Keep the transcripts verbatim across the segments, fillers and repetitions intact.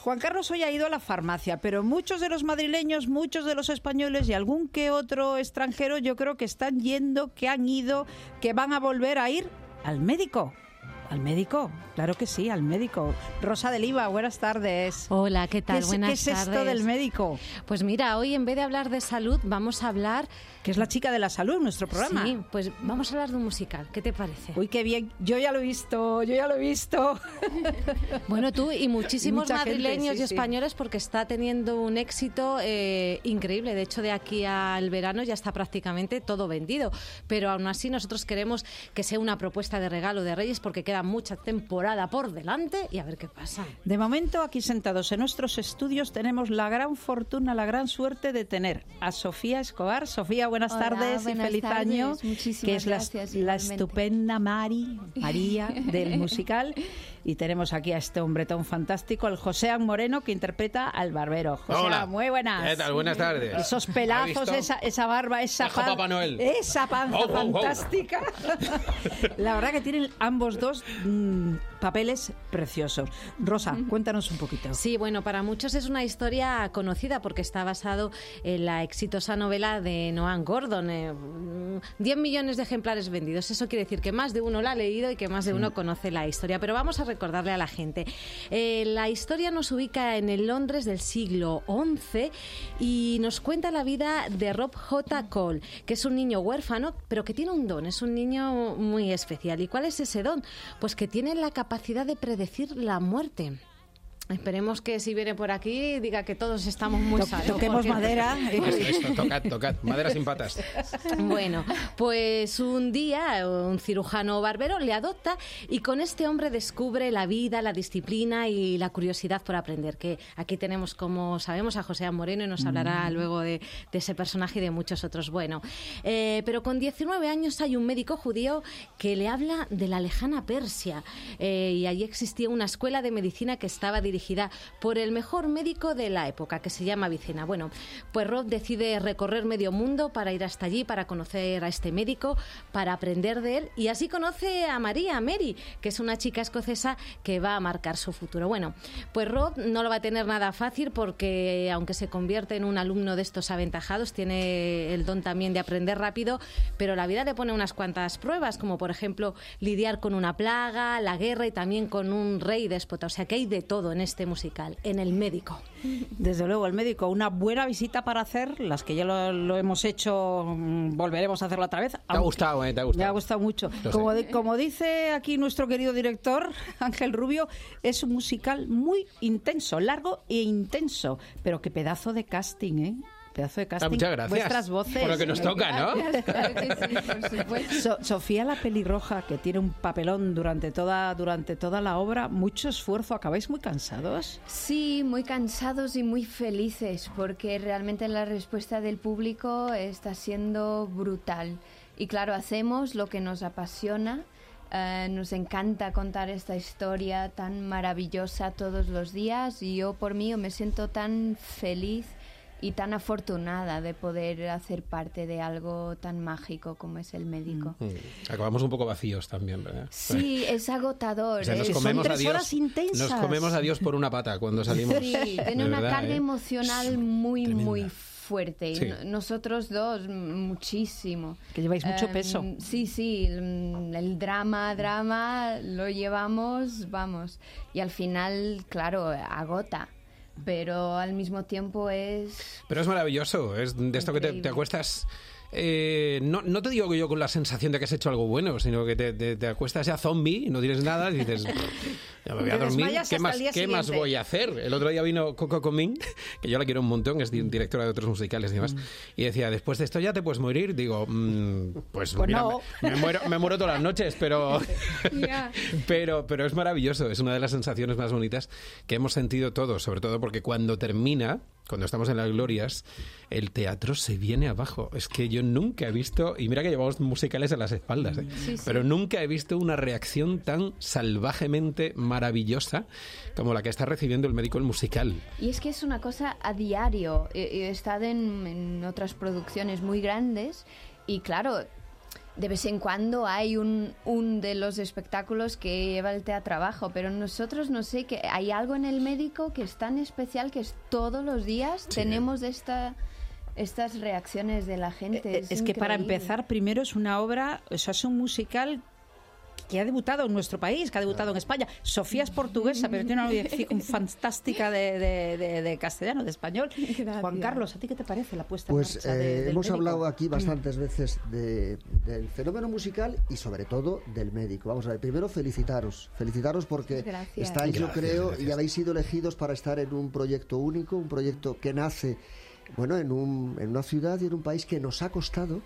Juan Carlos hoy ha ido a la farmacia, pero muchos de los madrileños, muchos de los españoles y algún que otro extranjero yo creo que están yendo, que han ido, que van a volver a ir al médico. ¿Al médico? Claro que sí, al médico. Rosa de Liva, buenas tardes. Hola, ¿qué tal? ¿Qué es, buenas ¿qué es tardes. esto del médico? Pues mira, hoy en vez de hablar de salud, vamos a hablar... Que es la chica de la salud, nuestro programa. Sí, pues vamos a hablar de un musical. ¿Qué te parece? Uy, qué bien. Yo ya lo he visto, yo ya lo he visto. Bueno, tú y muchísimos Mucha madrileños gente, sí, y españoles, porque está teniendo un éxito eh, increíble. De hecho, de aquí al verano ya está prácticamente todo vendido. Pero aún así nosotros queremos que sea una propuesta de regalo de Reyes, porque queda mucha temporada por delante y a ver qué pasa. De momento, aquí sentados en nuestros estudios tenemos la gran fortuna, la gran suerte de tener a Sofía Escobar. Sofía, buenas Hola, tardes buenas y feliz tardes. año. Muchísimas que es la, gracias, la igualmente. estupenda Mari, María del musical. Y tenemos aquí a este hombretón fantástico, el Joséan Moreno, que interpreta al barbero. Joséan, Hola. muy buenas. ¿Qué tal? Buenas tardes. Esos ¿Ha pelazos, visto? esa, esa barba, esa, Bajo Papá Noel. esa panza Oh, oh, oh. fantástica. La verdad que tienen ambos dos mmm, papeles preciosos. Rosa, cuéntanos un poquito. Sí, bueno, para muchos es una historia conocida porque está basado en la exitosa novela de Noah Gordon. Eh, diez millones de ejemplares vendidos. Eso quiere decir que más de uno la ha leído y que más de uno conoce la historia. Pero vamos a recordarle a la gente. Eh, la historia nos ubica en el Londres del siglo once y nos cuenta la vida de Rob J. Cole, que es un niño huérfano, pero que tiene un don. Es un niño muy especial. ¿Y cuál es ese don? Pues que tiene la capacidad de predecir la muerte. Esperemos que si viene por aquí diga que todos estamos muy To- sanos. toquemos porque- madera. Esto, esto, tocad, tocad. Madera sin patas. Bueno, pues un día un cirujano barbero le adopta y con este hombre descubre la vida, la disciplina y la curiosidad por aprender, que aquí tenemos, como sabemos, a Joséan Moreno y nos hablará Mm. luego de, de ese personaje y de muchos otros. Bueno, eh, pero con diecinueve años hay un médico judío que le habla de la lejana Persia eh, y allí existía una escuela de medicina que estaba dirigida por el mejor médico de la época, que se llama Avicena. Bueno, pues Rob decide recorrer medio mundo para ir hasta allí, para conocer a este médico, para aprender de él, y así conoce a María, a Mary, que es una chica escocesa que va a marcar su futuro. Bueno, pues Rob no lo va a tener nada fácil porque, aunque se convierte en un alumno de estos aventajados, tiene el don también de aprender rápido, pero la vida le pone unas cuantas pruebas, como por ejemplo lidiar con una plaga, la guerra y también con un rey déspota. O sea que hay de todo en este musical, en El médico. Desde luego, el médico, una buena visita para hacer, las que ya lo, lo hemos hecho, mm, volveremos a hacerlo otra vez. Te ha gustado, ¿eh? Te ha gustado. Me ha gustado mucho. Lo Como, sé. de- como dice aquí nuestro querido director, Ángel Rubio, es un musical muy intenso, largo e intenso, pero qué pedazo de casting, ¿eh? Pedazo de casting. Ah, muchas gracias. Vuestras voces. Por lo que nos toca, ¿no? Claro que sí, por supuesto. So- Sofía la pelirroja, que tiene un papelón durante toda, durante toda la obra, mucho esfuerzo. ¿Acabáis muy cansados? Sí, muy cansados y muy felices porque realmente la respuesta del público está siendo brutal. Y claro, hacemos lo que nos apasiona. Eh, nos encanta contar esta historia tan maravillosa todos los días y yo por mí me siento tan feliz y tan afortunada de poder hacer parte de algo tan mágico como es El médico. Mm. Acabamos un poco vacíos también, ¿verdad? Sí, es agotador. O sea, nos es- comemos tres a Dios, horas intensas. nos comemos a Dios por una pata cuando salimos. Sí, De tiene una verdad, carga ¿eh? emocional muy, Tremenda. muy fuerte. Y Sí. no- nosotros dos, m- muchísimo. Que lleváis mucho Em, peso. Sí, sí, el, el drama, drama, lo llevamos, vamos. Y al final, claro, agota. Pero al mismo tiempo es... Pero es maravilloso, es de esto que te, Increíble. te acuestas... eh, no, no te digo yo con la sensación de que has hecho algo bueno, sino que te, te, te acuestas ya zombie, no tienes nada y dices, ya me voy a Te dormir, desmayas ¿qué, hasta más, el día ¿qué más siguiente. voy a hacer? El otro día vino Coco Comín, que yo la quiero un montón, es di- directora de otros musicales y demás, y decía, después de esto ya te puedes morir. Digo, mm, pues, Pues mira, no. me, me muero, me muero todas las noches, pero, Ya. pero, pero es maravilloso, es una de las sensaciones más bonitas que hemos sentido todos, sobre todo porque cuando termina, cuando estamos en las glorias, el teatro se viene abajo. Es que yo nunca he visto, y mira que llevamos musicales a las espaldas, ¿eh? Sí, sí. pero nunca he visto una reacción tan salvajemente maravillosa como la que está recibiendo el médico el musical. Y es que es una cosa a diario. He, he estado en, en otras producciones muy grandes y claro, de vez en cuando hay un, un de los espectáculos que lleva el teatro abajo, pero nosotros no sé, que hay algo en el médico que es tan especial que es todos los días sí. tenemos esta... estas reacciones de la gente. Es, es que para empezar, primero es una obra, o sea, es un musical que ha debutado en nuestro país, que ha debutado en España. Sofía es portuguesa, pero tiene una audición fantástica de, de, de, de castellano, de español. Gracias. Juan Carlos, ¿a ti qué te parece la puesta pues, en marcha eh, de, del hemos médico? hablado aquí bastantes veces de, del fenómeno musical y sobre todo del médico. Vamos a ver, primero felicitaros, felicitaros porque gracias. estáis, yo Gracias, creo, gracias. y habéis sido elegidos para estar en un proyecto único, un proyecto que nace bueno, en, un, en una ciudad y en un país que nos ha costado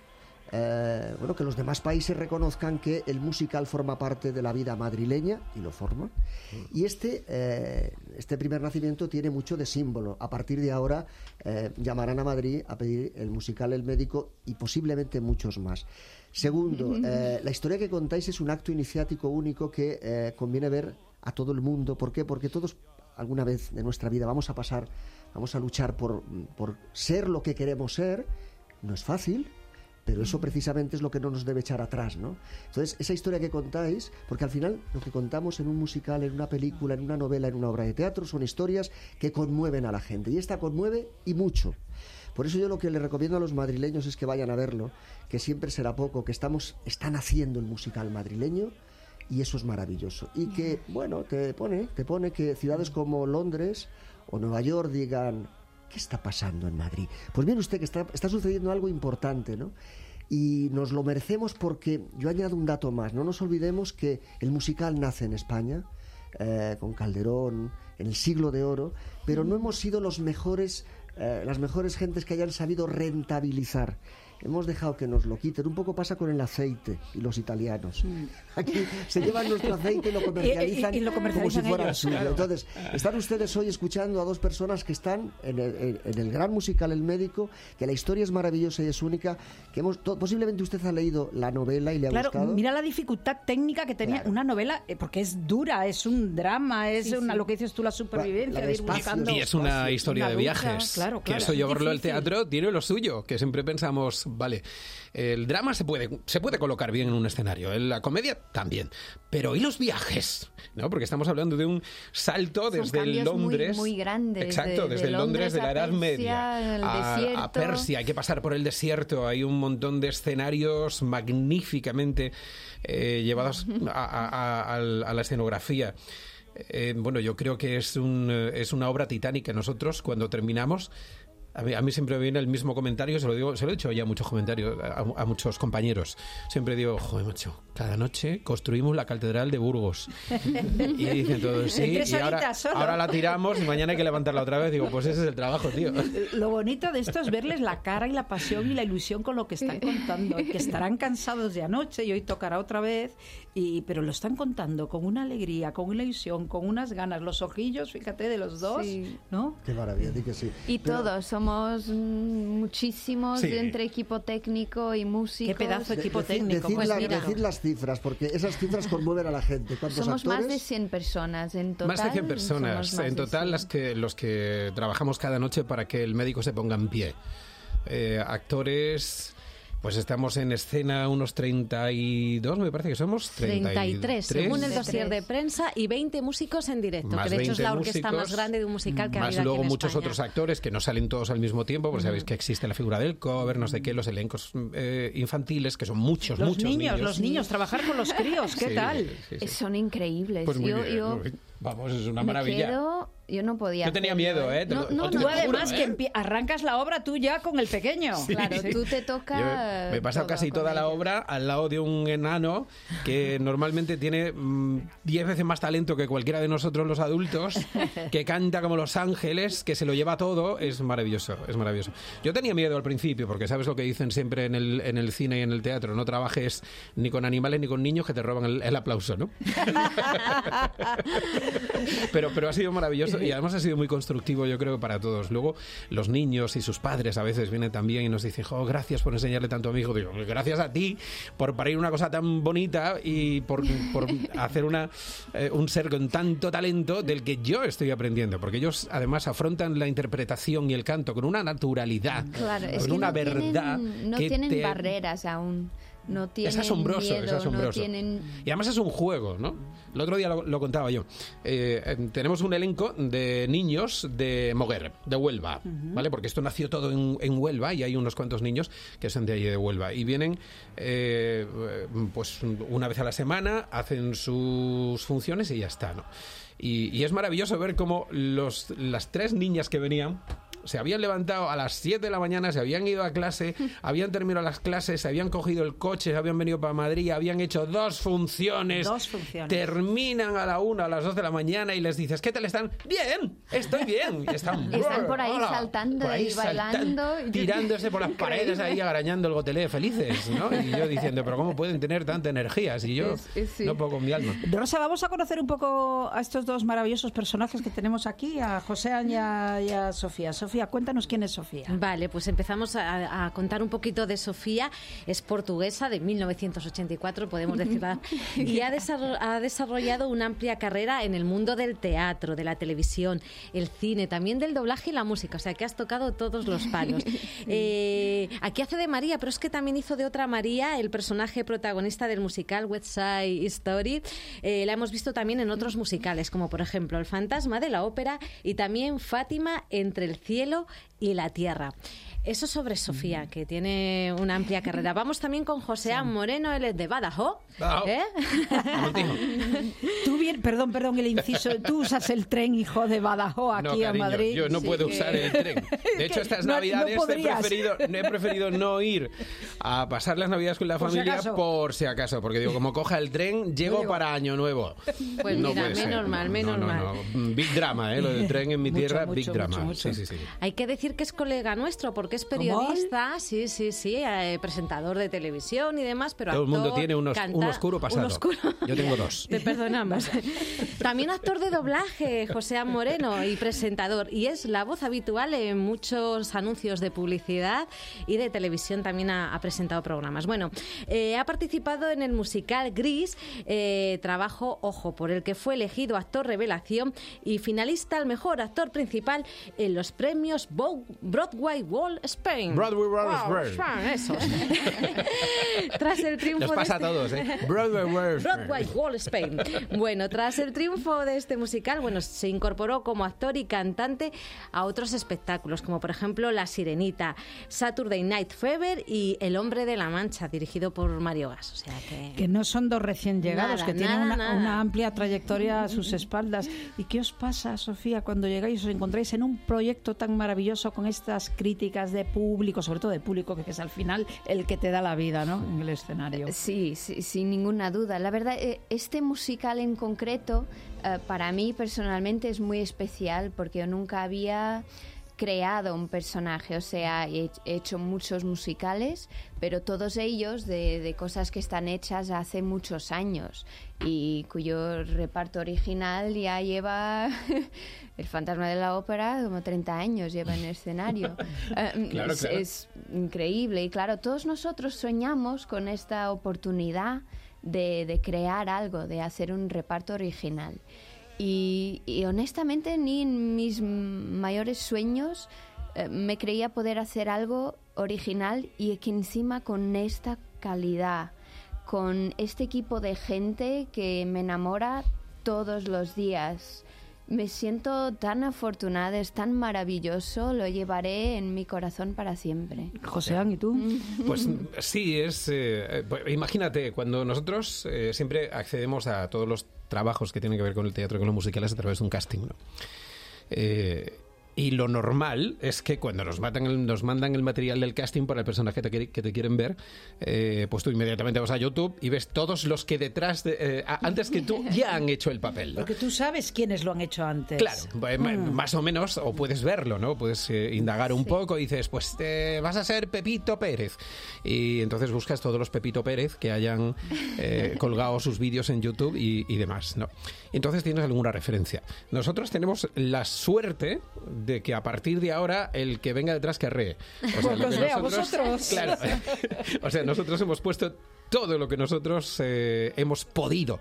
eh, bueno, que los demás países reconozcan que el musical forma parte de la vida madrileña, y lo forma. Y este, eh, este primer nacimiento tiene mucho de símbolo. A partir de ahora eh, llamarán a Madrid a pedir el musical El Médico y posiblemente muchos más. Segundo, eh, la historia que contáis es un acto iniciático único que eh, conviene ver a todo el mundo. ¿Por qué? Porque todos alguna vez de nuestra vida vamos a pasar, vamos a luchar por, por ser lo que queremos ser. No es fácil, pero eso precisamente es lo que no nos debe echar atrás, ¿no? Entonces, esa historia que contáis, porque al final lo que contamos en un musical, en una película, en una novela, en una obra de teatro, son historias que conmueven a la gente. Y esta conmueve y mucho. Por eso yo lo que le recomiendo a los madrileños es que vayan a verlo, que siempre será poco, que estamos, están haciendo el musical madrileño, y eso es maravilloso. Y que, bueno, te pone, te pone que ciudades como Londres o Nueva York digan, ¿qué está pasando en Madrid? Pues mire usted que está, está sucediendo algo importante, ¿no? Y nos lo merecemos porque, yo añado un dato más, no nos olvidemos que el musical nace en España, eh, con Calderón, en el siglo de oro, pero no hemos sido los mejores, eh, las mejores gentes que hayan sabido rentabilizar. Hemos dejado que nos lo quiten. Un poco pasa con el aceite y los italianos. Aquí se llevan nuestro aceite y lo comercializan, y, y, y lo comercializan como si fuera ellos, suyo. claro. Entonces, están ustedes hoy escuchando a dos personas que están en el, en el gran musical El Médico, que la historia es maravillosa y es única, que hemos to, posiblemente usted ha leído la novela y le ha claro, gustado. Mira la dificultad técnica que tenía claro. una novela, eh, porque es dura, es un drama, es sí, una, sí. lo que dices tú, la supervivencia, La de ir espacio, buscando... Y es una historia una de lucha, viajes. claro, que claro, eso es llevarlo al difícil. teatro tiene lo suyo, que siempre pensamos, vale, el drama se puede, se puede colocar bien en un escenario, en la comedia también, pero ¿y los viajes? ¿No? Porque estamos hablando de un salto Son desde cambios Londres... muy, muy grandes. Exacto, de, desde de Londres, Londres de la a Edad Persia, Media el a, desierto. a Persia, hay que pasar por el desierto, hay un montón de escenarios magníficamente eh, llevados a, a, a, a la escenografía. Eh, bueno, yo creo que es, un, es una obra titánica. Nosotros, cuando terminamos, a mí, a mí siempre me viene el mismo comentario, se lo digo, se lo he dicho ya a muchos comentarios, a, a muchos compañeros. Siempre digo, joder, macho, cada noche construimos la catedral de Burgos. Y dicen todos, sí, y ahora, ahora la tiramos y mañana hay que levantarla otra vez. Digo, pues ese es el trabajo, tío. Lo bonito de esto es verles la cara y la pasión y la ilusión con lo que están contando, que estarán cansados de anoche y hoy tocará otra vez, y, pero lo están contando con una alegría, con una ilusión, con unas ganas, los ojillos, fíjate, de los dos, sí. ¿no? Qué maravilla, di que sí. Y Pero, todos somos muchísimos Sí. entre equipo técnico y músicos. Qué pedazo de equipo Deci- técnico. Decid, Pues la- mira. decid las cifras, porque esas cifras conmueven a la gente. ¿Cuántos Somos actores? más de cien personas en total. Más de cien personas. somos más En de total, cien. las que, los que trabajamos cada noche para que el médico se ponga en pie. Eh, actores... Pues estamos en escena unos treinta y dos, me parece que somos. treinta y tres, según el De dossier de tres. prensa, y veinte músicos en directo, Más que de hecho es la veinte orquesta músicos, más grande de un musical que ha más habido luego aquí en muchos España. otros actores que no salen todos al mismo tiempo, porque sabéis que existe la figura del cover, no sé qué, los elencos eh, infantiles, que son muchos, Los muchos niños, niños. los niños, trabajar con los críos, ¿qué Sí, tal? sí, sí. Son increíbles. Pues muy yo, bien, yo muy bien. Vamos, es una me maravilla. quedo, yo no podía. Yo tenía hacerlo, miedo, ¿eh? Te No, lo- no, te no, Tú lo además juro, que ¿eh? empie- arrancas la obra tú ya con el pequeño. Claro, tú te toca. Yo me he pasado todo casi con toda la ellos. obra al lado de un enano que normalmente tiene mm, diez veces más talento que cualquiera de nosotros los adultos, que canta como los ángeles, que se lo lleva todo. Es maravilloso, es maravilloso. Yo tenía miedo al principio, porque sabes lo que dicen siempre en el, en el cine y en el teatro, no trabajes ni con animales ni con niños que te roban el, el aplauso, ¿no? pero, pero ha sido maravilloso y además ha sido muy constructivo, yo creo, para todos. Luego, los niños y sus padres a veces vienen también y nos dicen, oh, gracias por enseñarle tanto a mi hijo. Digo, gracias a ti por parir una cosa tan bonita y por, por hacer una, eh, un ser con tanto talento del que yo estoy aprendiendo, porque ellos además afrontan la interpretación y el canto con una naturalidad, Claro, es con que una no verdad tienen, no que tienen te... barreras aún. no tienen es asombroso, miedo, es asombroso. no tienen... Y además es un juego, ¿no? El otro día lo, lo contaba yo. Eh, eh, tenemos un elenco de niños de Moguer, de Huelva, uh-huh. ¿vale? Porque esto nació todo en, en Huelva y hay unos cuantos niños que son de allí de Huelva. Y vienen eh, pues una vez a la semana, hacen sus funciones y ya está, ¿no? Y, y es maravilloso ver cómo los, las tres niñas que venían se habían levantado a las siete de la mañana, se habían ido a clase, habían terminado las clases, se habían cogido el coche, se habían venido para Madrid, habían hecho dos funciones, dos funciones. Terminan a la una, a las dos de la mañana y les dices, ¿qué tal están? ¡Bien! ¡Estoy bien! Y están, están por ahí hola, saltando por ahí y bailando. Saltan, tirándose por las paredes ahí, agarañando el gotelé felices, ¿no? Y yo diciendo, ¿pero cómo pueden tener tanta energía si yo es, es, sí. no puedo con mi alma? Rosa, vamos a conocer un poco a estos dos maravillosos personajes que tenemos aquí, a José y a, y a Sofía. Sofía, cuéntanos quién es Sofía. Vale, pues empezamos a, a contar un poquito de Sofía. Es portuguesa, de mil novecientos ochenta y cuatro, podemos decirla, y ha, desarroll- ha desarrollado una amplia carrera en el mundo del teatro, de la televisión, el cine, también del doblaje y la música, o sea que has tocado todos los palos. Eh, aquí hace de María, pero es que también hizo de otra María, el personaje protagonista del musical West Side Story. Eh, la hemos visto también en otros musicales, como por ejemplo El fantasma de la ópera y también Fátima, Entre el cielo y la tierra. Eso sobre Sofía, que tiene una amplia carrera. Vamos también con Joseán Moreno, él es de Badajoz. ¿Eh? Tú bien, perdón, perdón, el inciso. Tú usas el tren, hijo de Badajoz, aquí no, cariño, a Madrid. Yo no sí, puedo que... usar el tren. De hecho, estas no, navidades no he, preferido, he preferido no ir a pasar las navidades con la por familia si por si acaso. Porque digo, como coja el tren, llego, llego. para Año Nuevo. Pues no mira, menos mal, menos no, no, mal. No. Big drama, ¿eh? Lo del tren en mi mucho, tierra, mucho, big mucho, drama. Mucho. Sí, sí, sí. Hay que decir que es colega nuestro, porque es periodista, sí, sí, sí, eh, presentador de televisión y demás, pero todo actor, el mundo tiene unos, canta, un oscuro pasado. Un oscuro... Yo tengo dos. Te perdonamos. También actor de doblaje, Joseán Moreno, y presentador, y es la voz habitual en muchos anuncios de publicidad y de televisión. También ha, ha presentado programas. Bueno, eh, ha participado en el musical Gris, eh, trabajo, ojo, por el que fue elegido actor revelación y finalista al mejor actor principal en los premios Broadway Wall Spain. Broadway Wall wow, Spain. Eso. Tras el triunfo Nos pasa de este... a todos, ¿eh? Broadway Wall Spain. Broadway Wall Spain. Bueno, tras el triunfo de este musical, bueno, se incorporó como actor y cantante a otros espectáculos, como por ejemplo La Sirenita, Saturday Night Fever y El Hombre de la Mancha, dirigido por Mario Gas. O sea que... que no son dos recién llegados, nada, que tienen nada, una, nada. una amplia trayectoria a sus espaldas. ¿Y qué os pasa, Sofía, cuando llegáis, os encontráis en un proyecto tan maravilloso con estas críticas de público, sobre todo de público, que es al final el que te da la vida, ¿no?, en el escenario? Sí, sí, sin ninguna duda. La verdad, este musical en concreto, uh, para mí personalmente es muy especial, porque yo nunca había creado un personaje, o sea, he hecho muchos musicales, pero todos ellos de, de cosas que están hechas hace muchos años y cuyo reparto original ya lleva El fantasma de la ópera, como treinta años lleva en el escenario. uh, claro, es, claro. es increíble y claro, todos nosotros soñamos con esta oportunidad de, de crear algo, de hacer un reparto original. Y, y honestamente ni en mis mayores sueños eh, me creía poder hacer algo original y que encima con esta calidad, con este equipo de gente que me enamora todos los días. Me siento tan afortunada, es tan maravilloso, lo llevaré en mi corazón para siempre. Joseán, ¿y tú? Pues sí, es eh, pues, imagínate, cuando nosotros eh, siempre accedemos a todos los trabajos que tienen que ver con el teatro y con los musicales a través de un casting, ¿no? Eh, y lo normal es que cuando nos, matan el, nos mandan el material del casting para el personaje que te, que te quieren ver, eh, pues tú inmediatamente vas a YouTube y ves todos los que detrás, de, eh, antes que tú, ya han hecho el papel, ¿no? Porque tú sabes quiénes lo han hecho antes. Claro, mm. más o menos, o puedes verlo, ¿no? Puedes eh, indagar un sí. poco y dices, pues eh, vas a ser Pepito Pérez. Y entonces buscas todos los Pepito Pérez que hayan eh, colgado sus vídeos en YouTube y, y demás, ¿no? Entonces tienes alguna referencia. Nosotros tenemos la suerte de que a partir de ahora el que venga detrás que arree. O sea, pues vea, vosotros. Claro. O sea, nosotros hemos puesto todo lo que nosotros eh, hemos podido.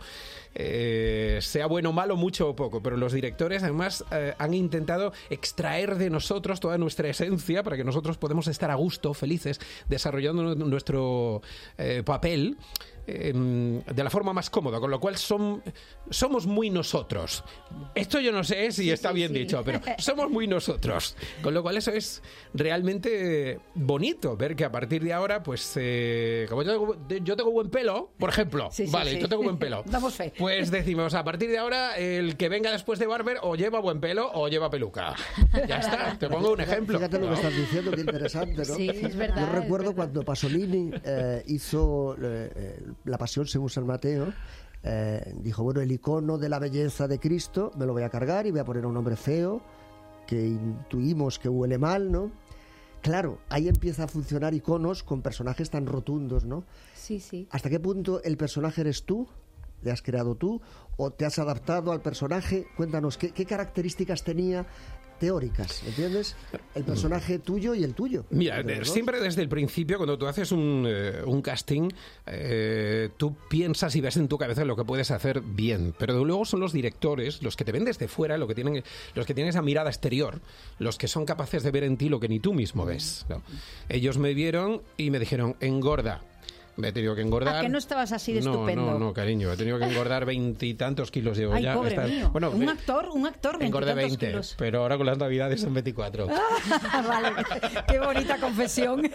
Eh, sea bueno, malo, mucho o poco, pero los directores además eh, han intentado extraer de nosotros toda nuestra esencia para que nosotros podamos estar a gusto, felices, desarrollando nuestro eh, papel eh, de la forma más cómoda, con lo cual son, somos muy nosotros. Esto yo no sé si sí, está sí, bien sí. dicho, pero somos muy nosotros, con lo cual eso es realmente bonito, ver que a partir de ahora, pues eh, como yo tengo, yo tengo buen pelo, por ejemplo, Sí, sí, vale, sí. yo tengo buen pelo. Damos fe. Pues decimos, a partir de ahora, el que venga después de Barber o lleva buen pelo o lleva peluca. Ya está, te pongo un ejemplo. Fíjate lo que ¿no? estás diciendo, qué interesante, ¿no? Sí, es verdad. Yo es recuerdo verdad. cuando Pasolini eh, hizo eh, eh, La Pasión según San Mateo, eh, dijo, bueno, el icono de la belleza de Cristo me lo voy a cargar y voy a poner a un hombre feo que intuimos que huele mal, ¿no? Claro, ahí empieza a funcionar iconos con personajes tan rotundos, ¿no? Sí, sí. ¿Hasta qué punto el personaje eres tú? ¿Le has creado tú? ¿O te has adaptado al personaje? Cuéntanos, ¿qué, qué características tenía teóricas, ¿entiendes? El personaje tuyo y el tuyo. Mira, De de- los dos. siempre desde el principio, cuando tú haces un, eh, un casting, eh, tú piensas y ves en tu cabeza lo que puedes hacer bien, pero luego son los directores, los que te ven desde fuera, lo que tienen, los que tienen esa mirada exterior, los que son capaces de ver en ti lo que ni tú mismo ves, ¿no? Ellos me vieron y me dijeron, engorda. Me he tenido que engordar. ¿A que no estabas así de no, estupendo? No, no, cariño. He tenido que engordar veintitantos kilos. Llevo Ay, ya. pobre Está- mío. Bueno, un ve- actor, un actor, engordé veintitantos veinte, kilos. pero ahora con las navidades son veinticuatro. Vale, qué bonita confesión.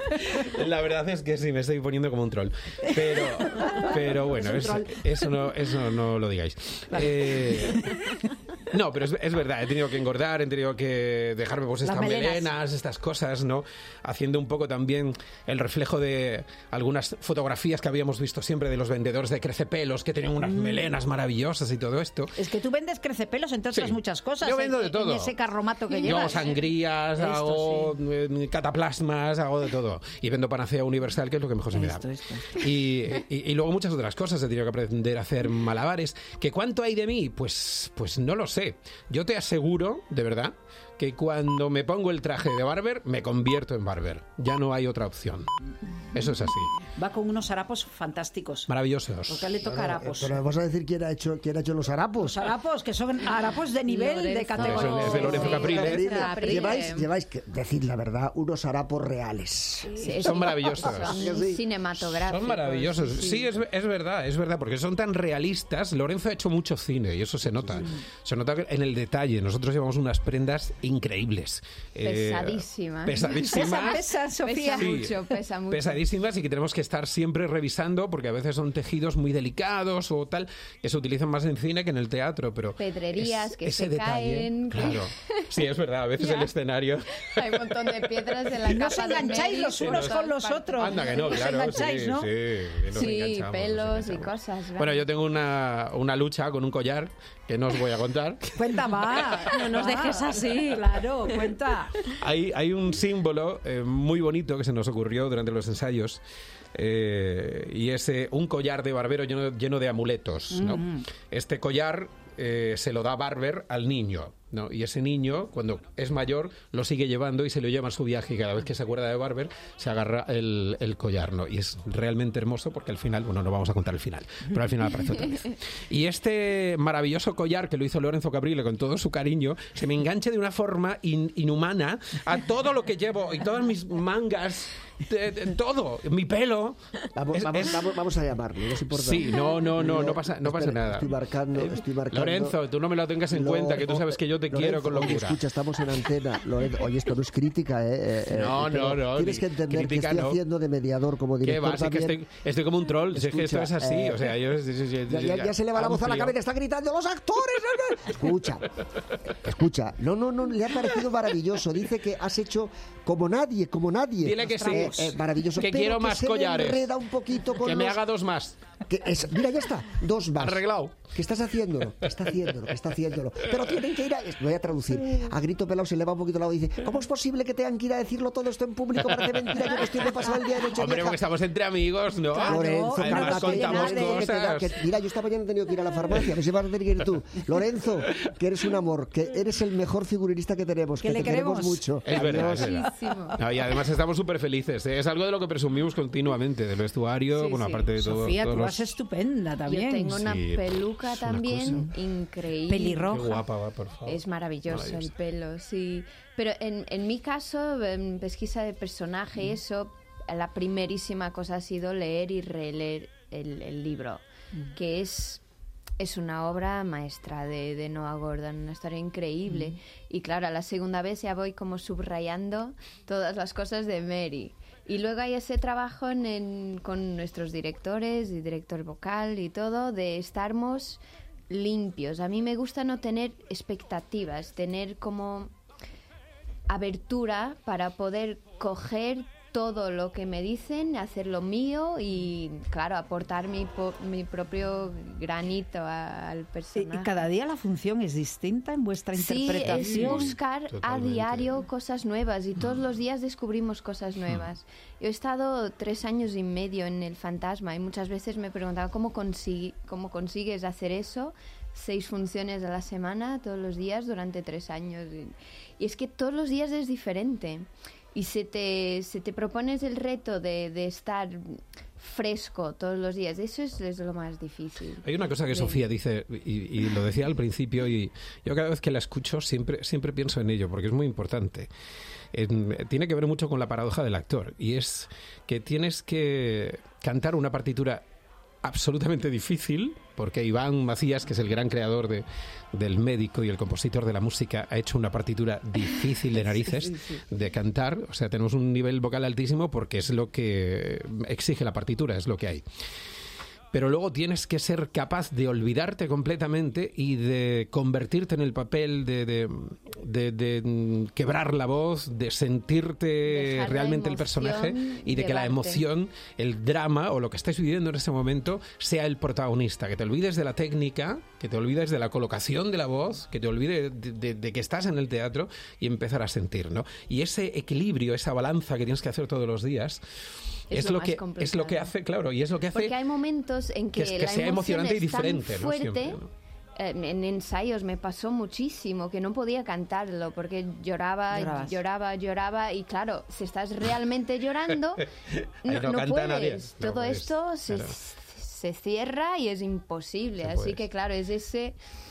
La verdad es que sí, me estoy poniendo como un troll. Pero, pero bueno, Es un es- troll. eso, no, eso no lo digáis. Eh, no, pero es, es verdad, he tenido que engordar, he tenido que dejarme pues Las estas melenas. melenas, estas cosas, ¿no? Haciendo un poco también el reflejo de algunas fotografías que habíamos visto siempre de los vendedores de crecepelos que tenían unas melenas maravillosas y todo esto. Es que tú vendes crecepelos, entre otras Sí. muchas cosas. Yo vendo en- de todo. En ese carromato que Yo hago llevas. sangrías, Esto hago eh, cataplasmas, hago de todo. Y vendo panacea universal, que es lo que mejor se me da. Esto, esto, Y, y- y luego muchas otras cosas. He tenido que aprender a hacer malabares. ¿Que cuánto hay de mí? Pues, pues no lo sé. Yo te aseguro, de verdad, que cuando me pongo el traje de Barber, me convierto en Barber. Ya no hay otra opción. Eso es así. Va con unos harapos fantásticos. Maravillosos. Porque a él le toca harapos. Pero vamos a decir quién ha hecho, quién ha hecho los harapos. Los harapos, que son harapos de nivel, de Lorenzo. categoría. Es de Lorenzo Caprile. Caprile. Caprile. Lleváis, lleváis, que decir la verdad, unos harapos reales. Sí, Son sí. maravillosos. Son Sí. cinematográficos. Son maravillosos. sí, sí. Sí, es, es verdad, es verdad, porque son tan realistas. Lorenzo ha hecho mucho cine y eso se nota. Se nota en el detalle. Nosotros llevamos unas prendas increíbles. Eh, Pesadísimas. pesadísimas. Pesa, pesa, Sofía. Pesa mucho, pesa mucho. Pesadísimas y que tenemos que estar siempre revisando porque a veces son tejidos muy delicados o tal que se utilizan más en cine que en el teatro, pero Pedrerías es- que ese se detalle, caen. claro. Sí, es verdad, a veces Ya. el escenario. Hay un montón de piedras en la Y no os capa de engancháis medio, los unos por con los todas otros. Anda que no, Os claro, engancháis, sí, ¿no? sí, que nos Sí, enganchamos, nos pelos y enganchamos. cosas. ¿verdad? Bueno, yo tengo una, una lucha con un collar que no os voy a contar. Cuenta, va. No nos va. dejes así. Claro, cuenta. Hay, hay un símbolo eh, muy bonito que se nos ocurrió durante los ensayos eh, y es eh, un collar de barbero lleno, lleno de amuletos, ¿no? Este collar eh, se lo da Barber al niño, ¿no? Y ese niño, cuando es mayor, lo sigue llevando y se lo lleva en su viaje y cada vez que se acuerda de Barber se agarra el, el collar, ¿no? Y es realmente hermoso porque al final, bueno, no vamos a contar el final, pero al final aparece otra vez. Y este maravilloso collar que lo hizo Lorenzo Caprile con todo su cariño, se me engancha de una forma in- inhumana a todo lo que llevo y todas mis mangas, de- de- todo, mi pelo. Vamos, Es- vamos, es- vamos, vamos a llamarlo, no es importante. Sí, no, no, no, no pasa, no pasa Espera, nada. Estoy marcando, Eh, estoy marcando. Lorenzo, tú no me lo tengas en Lo- cuenta, que tú sabes que yo te Lorenzo, quiero con oye, locura. escucha, estamos en antena. Lorenzo, oye, esto no es crítica, ¿eh? eh, eh, No, pero no, no, Tienes ni- que entender crítica que estoy no. haciendo de mediador como ¿Qué director va? Si es que también. estoy, estoy como un troll, si es que esto es Escucha, así. eh, O sea, yo... Ya, ya- ya se le va la voz a la amplio. cabeza, está gritando los actores. ¿no? no. Escucha, escucha. No, no, no, le ha parecido maravilloso. Dice que has hecho como nadie, como nadie. Dile que sí. Eh, eh, maravilloso. Que pero quiero más se le collares. enreda un poquito con Que me los- haga dos más. Que es, mira, ya está, dos más. Arreglado. ¿Qué estás haciéndolo? ¿Qué está haciéndolo? ¿Qué está haciéndolo? Pero tienen que ir a... Voy a traducir. A grito pelado se le va un poquito la voz y dice, ¿cómo es posible que tengan que ir a decirlo todo esto en público? Parece mentira, yo que estoy de pasar el día de Nochevieja. Hombre, porque estamos entre amigos, ¿no? Claro, Lorenzo, además calma, contamos que, cosas. que, que, mira, yo esta mañana he tenido que ir a la farmacia, no sé si vas a tener que ir tú. Lorenzo, que eres un amor, que eres el mejor figurinista que tenemos, que, que te le queremos queremos mucho. Es verdad, es Muchísimo. verdad. No, y además estamos súper felices. ¿eh? Es algo de lo que presumimos continuamente, del vestuario, Sí, bueno, sí. aparte de todo. Sofía, todos tú los... vas estupenda también. Yo tengo una Sí, peluca es una también cosa. increíble. Pelirroja. Qué guapa va, por favor. Es maravilloso, Maravilloso. el pelo, sí. Pero en, en mi caso, en pesquisa de personaje y eso, la primerísima cosa ha sido leer y releer el, el libro, que es, es una obra maestra de, de Noah Gordon, una historia increíble. Y claro, a la segunda vez ya voy como subrayando todas las cosas de Mary. Y luego hay ese trabajo en, en- con nuestros directores y director vocal y todo, de estarmos limpios. A mí me gusta no tener expectativas, tener como abertura para poder coger todo lo que me dicen, hacer lo mío y, claro, aportar mi, po- mi propio granito a- al Y, personaje. y cada día la función es distinta en vuestra Sí, es interpretación. buscar Totalmente. a diario cosas nuevas y todos los días descubrimos cosas nuevas. Yo he estado tres años y medio en El Fantasma y muchas veces me preguntaba cómo, consigue, cómo consigues hacer eso, seis funciones a la semana, todos los días, durante tres años. Y, y es que todos los días es diferente. Y si te, si te propones el reto de, de estar fresco todos los días, eso es, es lo más difícil. Hay una cosa que Sí. Sofía dice, y, y lo decía al principio, y yo cada vez que la escucho siempre, siempre pienso en ello, porque es muy importante. En- tiene que ver mucho con la paradoja del actor, y es que tienes que cantar una partitura absolutamente difícil, porque Iván Macías, que es el gran creador de, del Médico y el compositor de la música, ha hecho una partitura difícil de narices de cantar. O sea, tenemos un nivel vocal altísimo porque es lo que exige la partitura, es lo que hay. Pero luego tienes que ser capaz de olvidarte completamente y de convertirte en el papel, de, de, de- de, mm, quebrar la voz, de sentirte Dejar la realmente el emoción personaje y de que la llevarte. emoción, el drama o lo que estés viviendo en ese momento sea el protagonista. Que te olvides de la técnica, que te olvides de la colocación de la voz, que te olvides de, de- de que estás en el teatro y empezar a sentir, ¿no? Y ese equilibrio, esa balanza que tienes que hacer todos los días, Es es, lo lo, más que es complicado. lo que hace, claro, y es lo que hace Porque hay momentos en que, que, que la sea emoción emocionante y es tan diferente, ¿no? fuerte. Siempre, ¿no? En, en ensayos me pasó muchísimo que no podía cantarlo porque lloraba, Llorabas. lloraba, lloraba y claro, si estás realmente llorando, Ahí no, no no canta puedes. nadie. No Todo puedes, esto se, claro. se cierra y es imposible. No Así puedes. que claro, es ese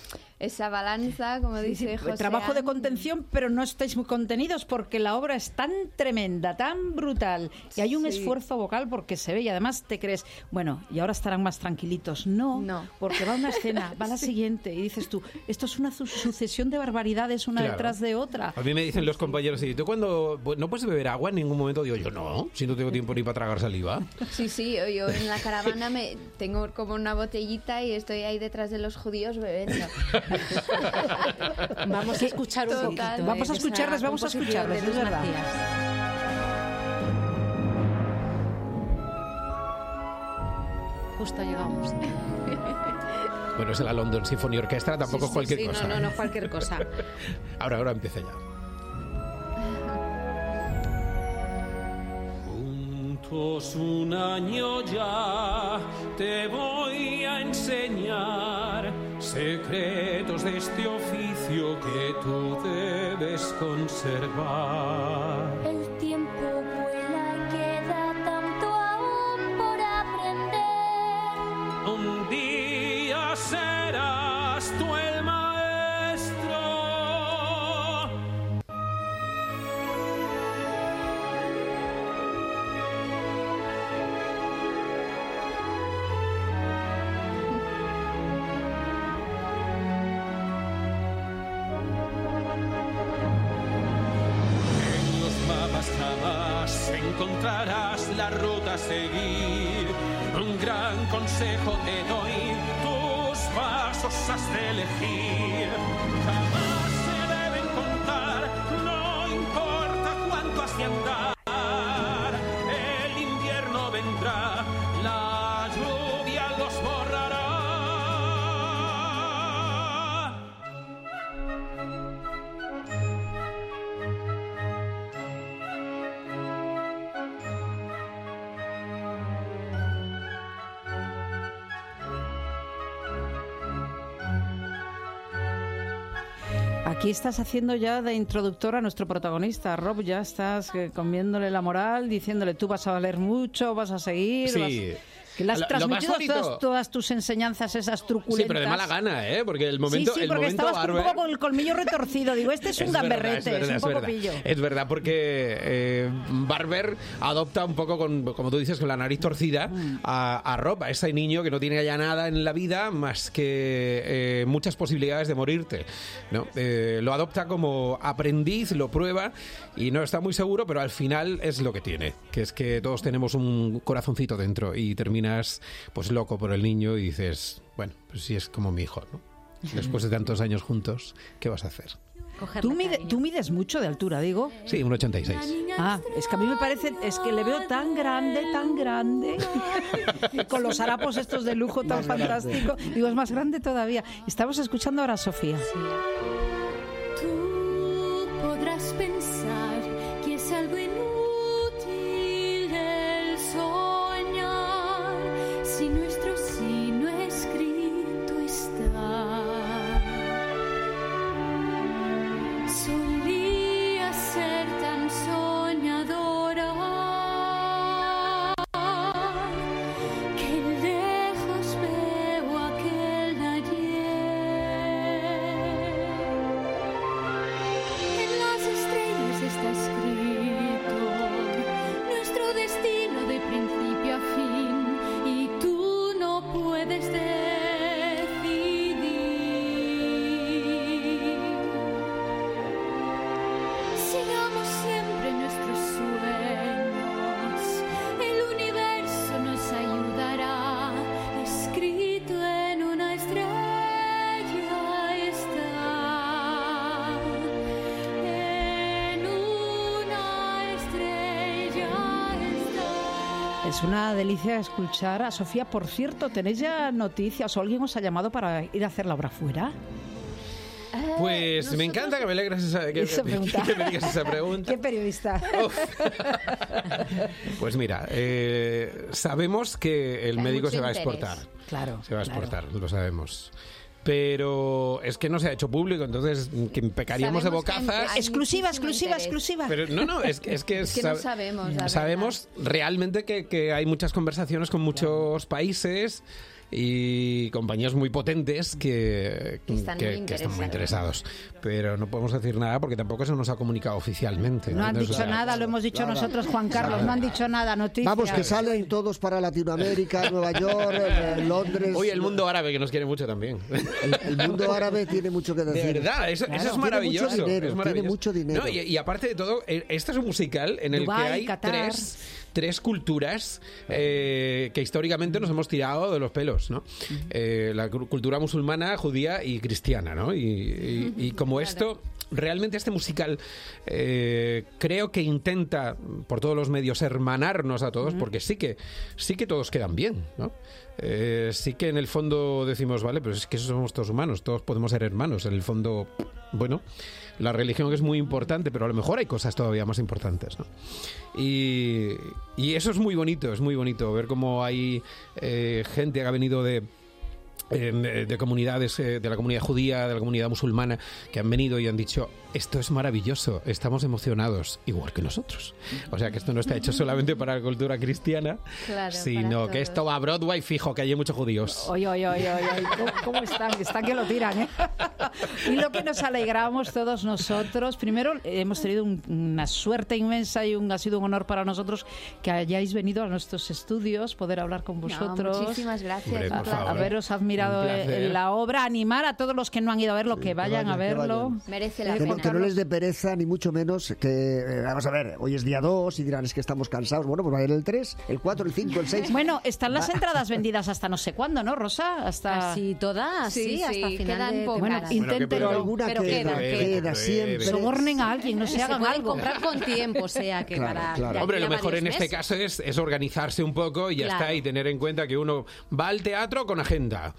esa balanza, como dice José. Trabajo de Ángel. contención, pero no estáis muy contenidos porque la obra es tan tremenda, tan brutal, y hay un Sí. esfuerzo vocal porque se ve y además te crees, bueno, y ahora estarán más tranquilitos. No, No. porque va una escena, va la siguiente y dices tú, esto es una su- sucesión de barbaridades una Claro. detrás de otra. A mí me dicen los compañeros, ¿y tú cuando no puedes beber agua en ningún momento? Digo yo, no, si no tengo tiempo ni para tragar saliva. Sí, sí, yo, yo en la caravana me tengo como una botellita y estoy ahí detrás de los judíos bebiendo. Vamos a escuchar un Total. poquito. Vamos a de esa escucharles, vamos a composición escucharles, de es Luis verdad. Macías. Justo llegamos. Bueno, es la London Symphony Orchestra, tampoco Sí, es sí, cualquier sí, cosa. No, no, no, cualquier cosa. Ahora, ahora empieza ya. Juntos un año ya te voy a enseñar secretos de este oficio que tú debes conservar. El tiempo vuela y queda tanto aún por aprender. Un día serás tú el maestro. En los mapas jamás encontrarás la ruta a seguir. Un gran consejo te doy, tus pasos has de elegir. Jamás se deben contar, no importa cuánto has de andar. El invierno vendrá, la lluvia lo Aquí estás haciendo ya de introductor a nuestro protagonista, Rob, ya estás eh, comiéndole la moral, diciéndole tú vas a valer mucho, vas a seguir... Sí. Vas... Que le has Lo- lo más transmitido bonito- todas, todas tus enseñanzas, esas truculentas. Sí, pero de mala gana, ¿eh? Porque el momento, sí, sí, el porque momento estabas un Barber- poco con el colmillo retorcido. Digo, este es un gamberrete, verdad, es, verdad, es un es poco verdad. pillo. Es verdad, porque eh, Barber adopta un poco, con, como tú dices, con la nariz torcida a, a Rob, a ese niño que no tiene ya nada en la vida más que eh, muchas posibilidades de morirte, ¿no? Eh, lo adopta como aprendiz, lo prueba y no está muy seguro, pero al final es lo que tiene, que es que todos tenemos un corazoncito dentro y terminas pues loco por el niño y dices, bueno, pues sí es como mi hijo, ¿no? Después de tantos años juntos, ¿qué vas a hacer? Cogerle ¿Tú, mide- cariño. tú mides mucho de altura, digo. Sí, un ochenta y seis. Ah, es que a mí me parece, es que le veo tan grande, tan grande, con los harapos estos de lujo tan fantástico. Digo, es más grande todavía. Estamos escuchando ahora a Sofía. Tú podrás pensar que es algo inútil el soñar si nuestro sí no escrito está. Solía ser tan soñadora que lejos veo aquel ayer. En las estrellas está escrito nuestro destino de principio a fin y tú no puedes decidir. Sigamos siempre nuestros sueños, el universo nos ayudará. Escrito en una estrella está, en una estrella está. Es una delicia escuchar a Sofía. Por cierto, ¿tenéis ya noticias o alguien os ha llamado para ir a hacer la obra fuera? Pues me encanta que me alegres esa, que, Esa pregunta. que me digas esa pregunta. ¿Qué periodista? Uf. Pues mira, eh, sabemos que el Hay médico mucho se va a interés. exportar. Claro. Se va a claro. exportar, lo sabemos. Pero es que no se ha hecho público, entonces que pecaríamos Sabemos de que bocazas. hay Exclusiva, muchísimo exclusiva, interés. exclusiva. Pero no, no, es, que- es que, Es que no sab- sabemos, la sabemos realmente que, que hay muchas conversaciones con muchos países y compañías muy potentes que, Que están muy que están muy interesados. interesados. Pero no podemos decir nada porque tampoco se nos ha comunicado oficialmente. No han Entonces, dicho o sea, nada, lo hemos dicho Nada. nosotros, Juan Carlos, no han dicho nada, noticias. Vamos, que salen todos para Latinoamérica, Nueva York, eh, Londres. Oye, el mundo árabe que nos quiere mucho también. El, el mundo árabe tiene mucho que decir. De verdad, eso, Claro. eso es Tiene maravilloso. mucho dinero, es maravilloso. tiene mucho dinero. No, y, y aparte de todo, eh, este es un musical en el Dubái, que hay Qatar. tres, tres culturas eh, que históricamente nos hemos tirado de los pelos, ¿no? Eh, la cu- cultura musulmana, judía y cristiana, ¿no? Y, y- y como esto, realmente este musical eh, creo que intenta por todos los medios hermanarnos a todos, porque sí que sí que todos quedan bien, ¿no? Eh, sí que en el fondo decimos, vale, pero es que somos todos humanos, todos podemos ser hermanos. En el fondo, bueno, la religión es muy importante, pero a lo mejor hay cosas todavía más importantes, ¿no? Y, y eso es muy bonito, es muy bonito ver cómo hay eh, gente que ha venido de en, eh, de comunidades, eh, de la comunidad judía, de la comunidad musulmana, que han venido y han dicho, esto es maravilloso, estamos emocionados, igual que nosotros. O sea, que esto no está hecho solamente para la cultura cristiana, Claro, sino para que todos. esto va a Broadway fijo, que hay muchos judíos. Oye, oye, oye, oye, ¿cómo, cómo están? Están que lo tiran, ¿eh? Y lo que nos alegramos todos nosotros, primero eh, hemos tenido un- una suerte inmensa y un, ha sido un honor para nosotros que hayáis venido a nuestros estudios, poder hablar con No, vosotros. muchísimas gracias. Hombre, un por placer. a favor. haberos admirado Un placer. en la obra, animar a todos los que no han ido a verlo que vayan a vayan, que verlo. vayan. Merece la Que, pena. no- que no les dé pereza, ni mucho menos, que, eh, vamos a ver, hoy es día dos y dirán, es que estamos cansados. Bueno, pues va a ir el tres, el cuatro, el cinco, el seis. Bueno, están las entradas vendidas hasta no sé cuándo, ¿no, Rosa? Hasta... Casi todas, sí, Sí, sí, hasta final quedan de pocas. temporada. Bueno, Bueno, intenten, pero pero- alguna pero queda, queda, queda, queda. siempre. sobornen a alguien, no se Se hagan pueden algo. comprar con tiempo, o sea que Claro, para... claro. de aquí Hombre, lo a mejor en varios este meses. caso es, es organizarse un poco y ya Claro. está, y tener en cuenta que uno va al teatro con agenda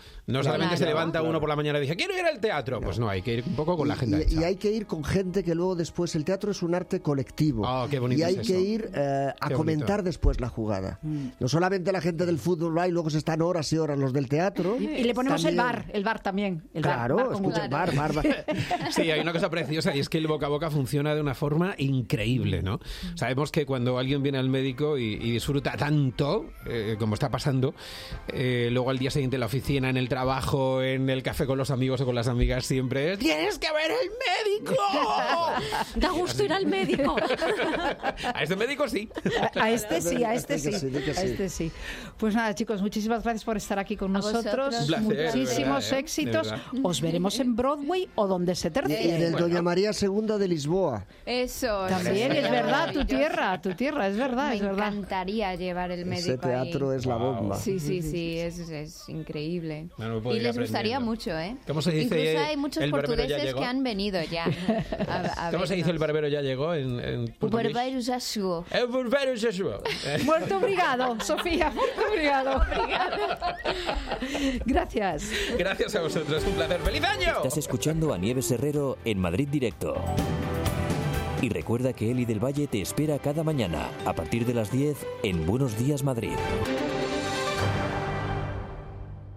No solamente Claro. se levanta Claro. uno por la mañana y dice, quiero ir al teatro. Pues no, hay que ir un poco con la agenda y, hecha. y hay que ir con gente que luego después, el teatro es un arte colectivo. Oh, qué bonito y hay es que eso. ir eh, a Qué comentar bonito. después la jugada. No solamente la gente del fútbol va y luego se están horas y horas los del teatro. Y le ponemos el También. bar, el bar también. El bar, Claro, bar con escucha, V. bar, bar, bar. Sí, hay una cosa preciosa y es que el boca a boca funciona de una forma increíble, ¿no? Sabemos que cuando alguien viene al médico y, y disfruta tanto, eh, como está pasando, eh, luego al día siguiente en la oficina, en el trabajo, en el café con los amigos o con las amigas, siempre es ¡tienes que ver el médico! Da gusto ir al médico. A este médico sí. A, a este sí, a este sí, Di que sí, di que a sí. este sí. Pues nada, chicos, muchísimas gracias por estar aquí con A nosotros. vosotros. Un placer, de Muchísimos verdad, ¿eh? éxitos. De verdad. Os veremos en Broadway o donde se Y tercie. en el Doña María segunda de Lisboa. Eso. También sí, es verdad, tu maravilloso. tierra, tu tierra, es verdad, Me es verdad. encantaría llevar el médico Ese teatro ahí. es la bomba. Sí, sí, sí, es, es increíble. No, no puedo y ir les gustaría aprendiendo. mucho, ¿eh? ¿Cómo se dice? Incluso hay muchos ¿El barbero ya portugueses llegó? que han venido ya. A, a ¿Cómo se dice el vernos. barbero ya llegó en, en O portugués? barbeiro já chegou. El barbero ya llegó. Muerto obrigado, Sofía, muerto obrigado. Gracias. Gracias a vosotros, un placer. ¡Feliz año! Estás escuchando a Nieves Herrero en Madrid Directo. Y recuerda que Eli del Valle te espera cada mañana, a partir de las diez, en Buenos Días Madrid.